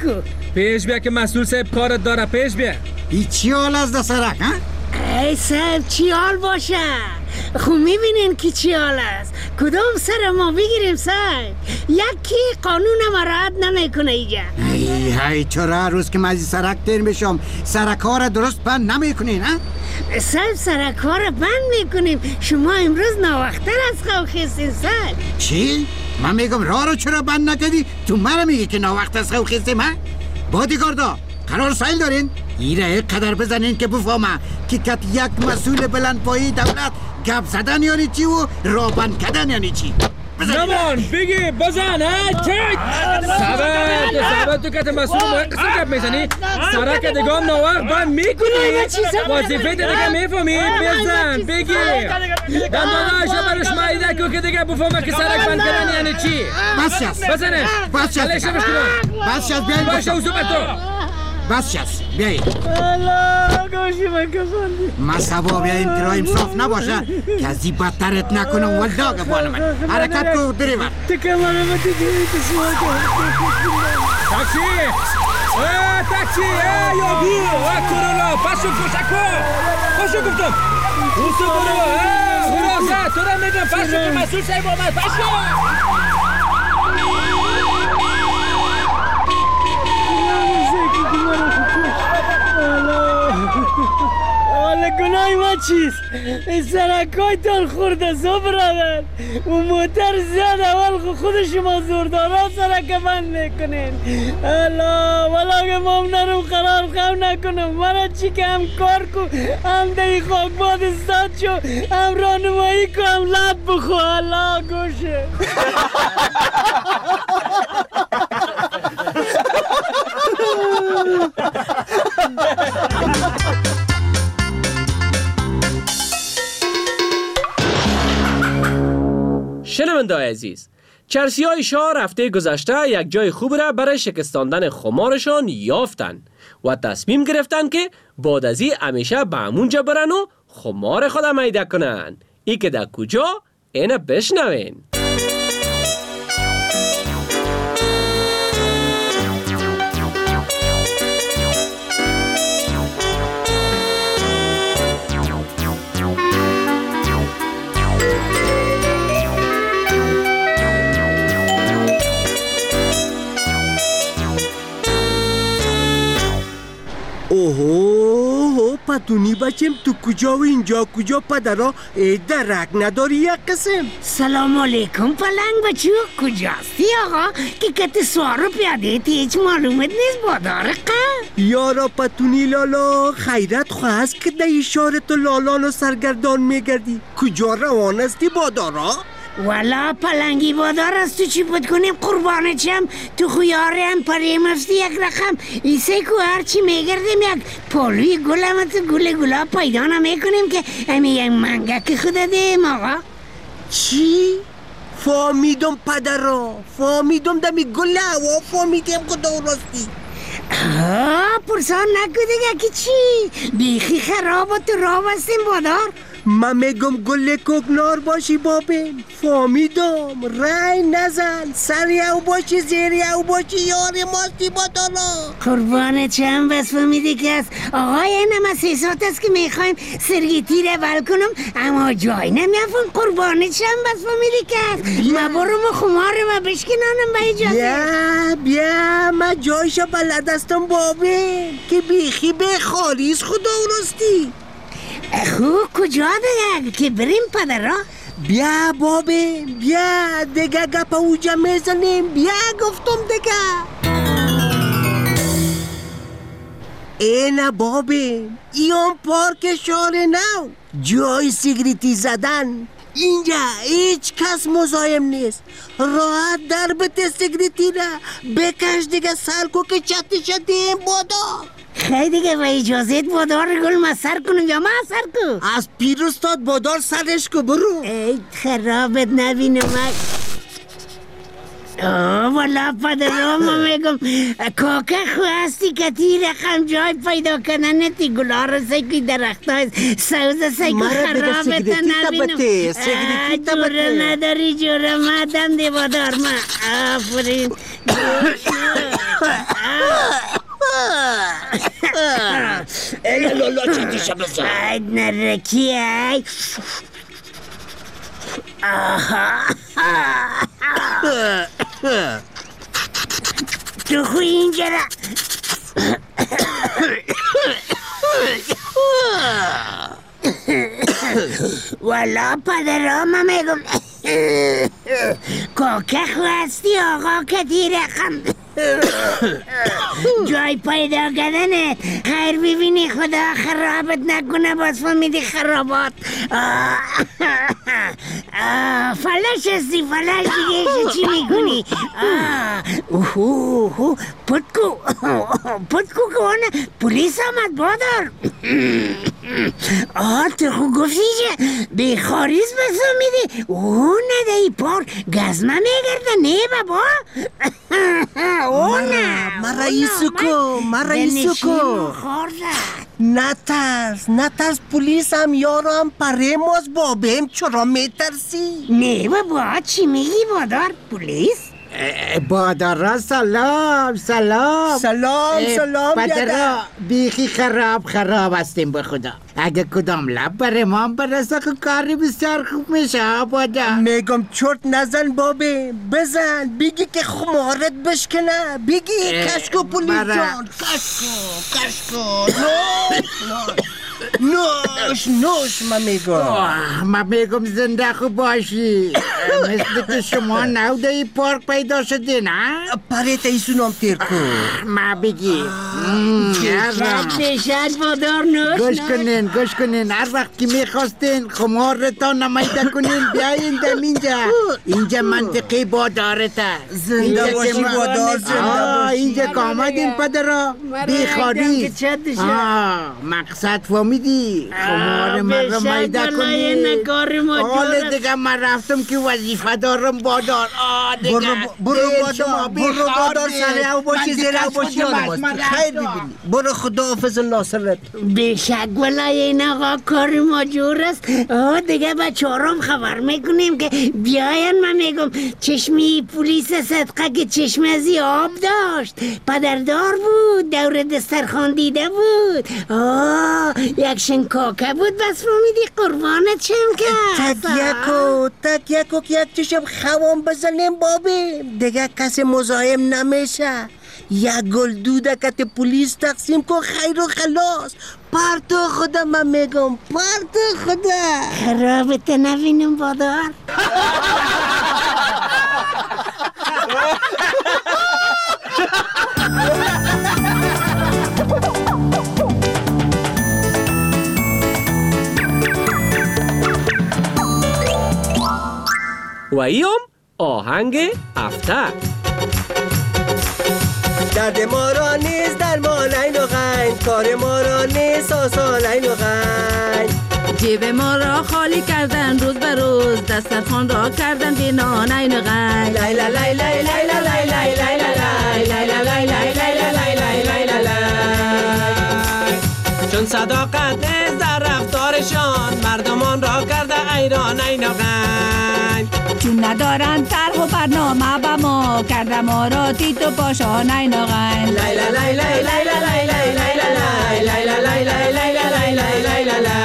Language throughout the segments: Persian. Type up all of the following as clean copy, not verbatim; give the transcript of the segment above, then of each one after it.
کو. پیش بیا که مسئول صاحب کارت داره. پیش بیا. ای چی حال از ده سرک ها؟ ای صاحب چی حال باشه؟ خب میبینین که چی حال است. کدام سر ما بگیریم صاحب؟ یکی قانون ما رعایت نمیکنه اینجا. ای چرا روز که من از سرک دیر میشم سرک‌ها را درست بند نمیکنین ها؟ صاحب سرک‌ها را بند میکنیم. شما امروز ناوقتر از خواب خیستین صاحب. چی؟ من میگم راه رو چرا بند نکردی؟ تو من میگی که ناوقت از خواب خیستیم ها؟ بادیگاردا قرار سایل دارین؟ ایره یک قدر بزنین که بفهمه که کت یک مسئول بلندپایی دولت گپ زدن یعنی چی و راه بند کردن یعنی چی؟ نمان بگی بزن چیت سبت تو کت مسئول قصد گپ میزنی؟ سرک دگام ناوقت بند میکنی؟ وظیفه دیگه میفهمی؟ بزن بگی دندانهاش برش مایده که دیگه بفهمه که سرک بند کردن یعنی چی؟ بس شست بزنه بس شست بیایید باشه اوزوبه تو بس شست بیایید الله گوشی من کساندی. مصبا بیاییم ترایم صاف نباشه که از این بدترت نکنم ولداغ بانم حرکت کو دریور تکمانم تکیوی کسیوی تاکسی تاکسی یابو کرولا پاشو پاشو گفتم اوسو برو خلاصه تو را میگم پاشو که مسئول صاحب آمد پاشو حالا گناهی ما چیست؟ این سرکای تال خورده زو برادر و موتر زیاد اول خود شما زوردارا سرک بند میکنین. الله والا که ما نرم قرار خواه نکنم مرا چی که هم کار کو هم دی خاک باد استاد شو هم رانمایی کو هم لب بخو. الله گوشه شنونده‌های عزیز، چرسی‌های شاه هفته گذشته یک جای خوب را برای شکستاندن خمارشان یافتن و تصمیم گرفتن که بعد از این همیشه به همونجا برن و خمار خود میده کنن. ای که در کجا؟ اینه بشنوین. اوه پتونی بچم تو کجا و اینجا کجا پدرا درک نداری یک قسم. سلام علیکم پلنگ بچو کجاستی آقا که کت سوارو پیاده هیچ معلومت نیست بادار قه یارا پتونی لالا خیرت خواست که ده اشارت و لالان و سرگردان میگردی کجا روان استی بادارا؟ والا پلنگی بادار است تو چی بود کنیم قربانه چم تو خویاره هم پریم افتی یک رقم ایسه که هرچی میگردیم یک پالوی گل هم تو گلاب پیدا نمیکنیم که امی یک منگک خود دیم آقا. چی؟ فامیدم پدرا فامیدم دمی گل هوا فامیدم خدا راستی. پرسان نکو دیگه که چی؟ بیخی خراب و تو راه بستیم بادار. من میگم گل کوکنار باشی بابین فامیدم رای نزن سری او باشی زیری او باشی یاری ماستی بادالا قربانه چم بس فهمیدی که است آقای این مسیسات است که میخوایم سرگیتی رو بل کنم اما جای نمیافون قربانه چم بس فهمیدی که است ما برم و خمارم و بشکنانم به اجازه بیا من جایشا بلدستم بابین که بیخی به خالیز خدا راستی. خوب کجا دیگه که بریم پدرا؟ بیا بابه بیا دیگه گپا اوجا میزنیم بیا گفتم دیگه. اینه بابه ایون پارک شهر نو جای سیگریتی زدن اینجا هیچ کس مزاحم نیست راحت در بته سیگریتی را بکش دیگه سرکو که چتی این بادا خیلی دیگه و اجازت بادار گل ما سر کنم یا ما سر کو از پیروستاد بادار سرش کو برو. ای خرابت نبینم والا پدرام ما میگم کاکه خواستی که تی رقم جای پیدا کنن تی گلار رو سیکی درخت های سوز سیکو خرابت نبینم جوره نداری جوره مدم دی بادار ما آفرین لالا چندیشه بزن. ای نرکی ای. تو خوی اینجا را. والا پدرام میگم کاکه خواستی آقا کتی رقم جای پیدا کردنه خیر ببینی خدا خرابت نکنه باز فهمیدی خرابات فلش هستی فلش دیگه چی میکنی پتکو کنه پولیس آمد بادار تو خود گفتی که به خاریز بسامیدی او نده ای پار گزمه میگرده نه بابا او نه ما رئیسو نترس پولیس هم یارو هم پره ماز بابیم چرا میترسی؟ نه بابا چی میگی بادار پولیس؟ بادار را سلام پدرا بیخی خراب هستیم به خدا اگه کدام لب بره ما برسه که کاری بسیار خوب میشه بادار میگم چرت نزن بابی بزن بگی که خمارت بشکنه بگی کشکو پولیس جان کشکو نوش من میگم زنده خوب باشی مثل که شما نوده ای پارک پیدا شده نه؟ پریت ایسونم تیر کن ما بگی شد بادار نوش گوش کنین هر وقت که میخواستین خمارتان نمیده کنین بیاین دم اینجا منطقه بادارت زنده باشی بادار اینجا که آمدین پدرا بیخاری مقصد فهمیدی خمار مرا میده کنی حال دیگه من رفتم که وظیفه دارم بادار برو بادار سره او باشی زیر او باشی خیر ببینی برو خداحافظ ناصرت بیشک ولای این آقا کار ما جور است دیگه بچه هارم خبر میکنیم که بیاین من میگم چشمی پولیس صدقه که چشم ازی آب داشت پدردار بود دور دسترخوان دیده بود یک شنکاکه بود بس فهمیدی قربانت چم کرد تک یکو که یک چشم خوام بزنیم بابی دیگه کسی مزاحم نمیشه یک گل دودکت پولیس تقسیم کن خیر و خلاص پرتو خدا من میگم پرتو خدا خرابت نبینم بادار و ایام آهنگ هفته درد ما را نیست درمان این و غین کار ما را نیست آسان این و غین جیب ما را خالی کردن روز به روز دسترخوان را کردن بینان این و غین لیلا لیلا لیلا لیلا لیلا لیلا لیلا لیلا لیلا چون صداقت نیست در رفتارشان مردمان را کرده ایران این و غین چون ندارن طرح و برنامه با ما کرده ما را تیت و پاشان این و غین لیلا لیلا لیلا لیلا لیلا لیلا لیلا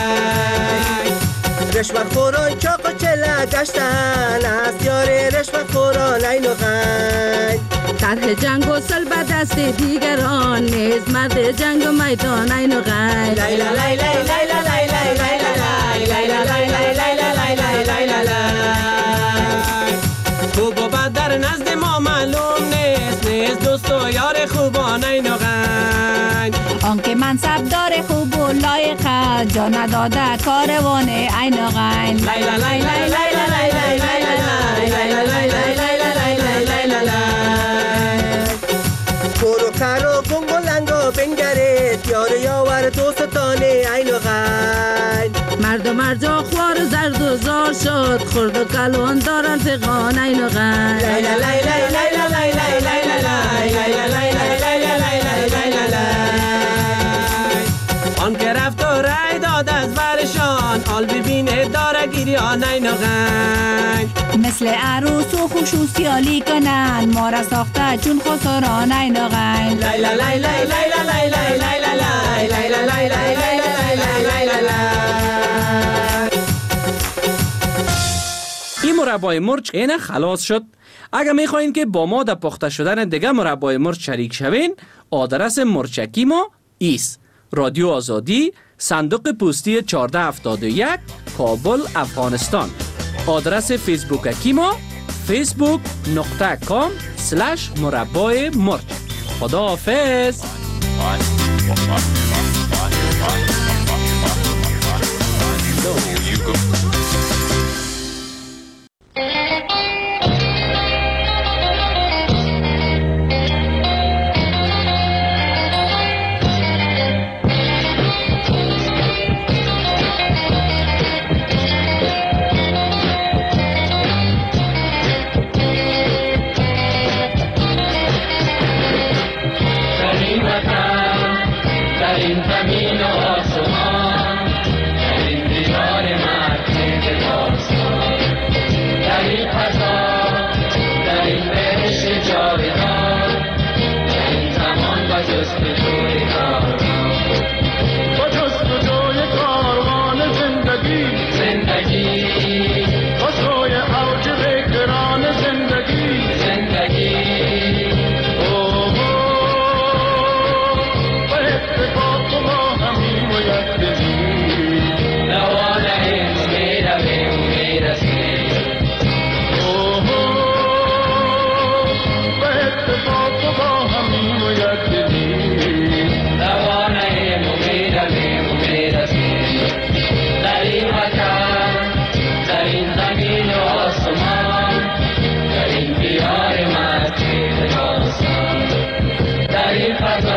رشوت خوران چاق و چله گشتن از یار رشوت خوران این و غین طرح جنگ و سلب دست دیگران نیز مرد جنگ و میدان این و غین لیلا لیلا لیلا لیلا لیلا لیلا لیلا خوب و بد در نزد ما معلوم نیست دوست و یار خوبان این و غین آنکه منصب داره خوب و لایق جا نداده کاروان این و غین لیلا لیلا لیلا لیلا کورو کرو گنگ و لنگا بنگرید یار یاور دوستانه این و غین مرد و مرجا خوار و زرد و زار شد خورد و کلون دارن فقان این و غین لیلا لیلا لیلا لیلا لیلا آن که رفت و رای داد از برشان حال ببینه داره گریان این و غین مثل عروس و خصوصیالی کنن ما را ساخته چون خسران این و غین لیلا لیلا لیلا لیلا لیلا لیلا مربای مرچ اینه خلاص شد. اگر میخواین که با ما در پخته شدن دیگه مربای مرچ شریک شوین، آدرس مرچکی ما ایست: رادیو آزادی، صندوق پستی 1471، کابل، افغانستان. آدرس فیسبوکی ما facebook.com/مربای مرچ. خدا حافظ. در این فضا